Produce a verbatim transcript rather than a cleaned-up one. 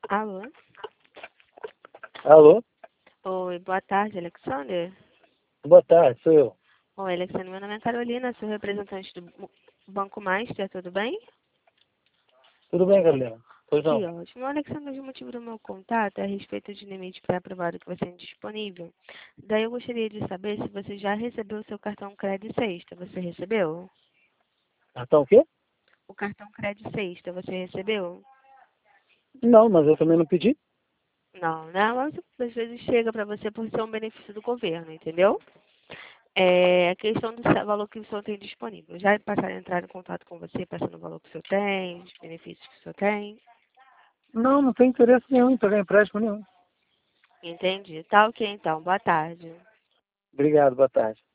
Alô? Alô? Oi, boa tarde, Alexander. Boa tarde, sou eu. Oi, Alexander, meu nome é Carolina, sou representante do Bu- Banco Master, tudo bem? Tudo bem, Carolina? Pois Que não. ótimo. Alexander, o motivo do meu contato é a respeito de limite pré-aprovado que vai ser disponível. Daí eu gostaria de saber se você já recebeu o seu cartão Cred Sexta. Você recebeu? Cartão o quê? O cartão Cred Sexta, você recebeu? Não, mas eu também não pedi. Não, né? Mas às vezes chega para você por ser um benefício do governo, entendeu? É a questão do sa- valor que o senhor tem disponível. Já passaram a entrar em contato com você, passando o valor que o senhor tem, os benefícios que o senhor tem? Não, não tem interesse nenhum em pegar empréstimo nenhum. Entendi. Tá ok, então. Boa tarde. Obrigado, boa tarde.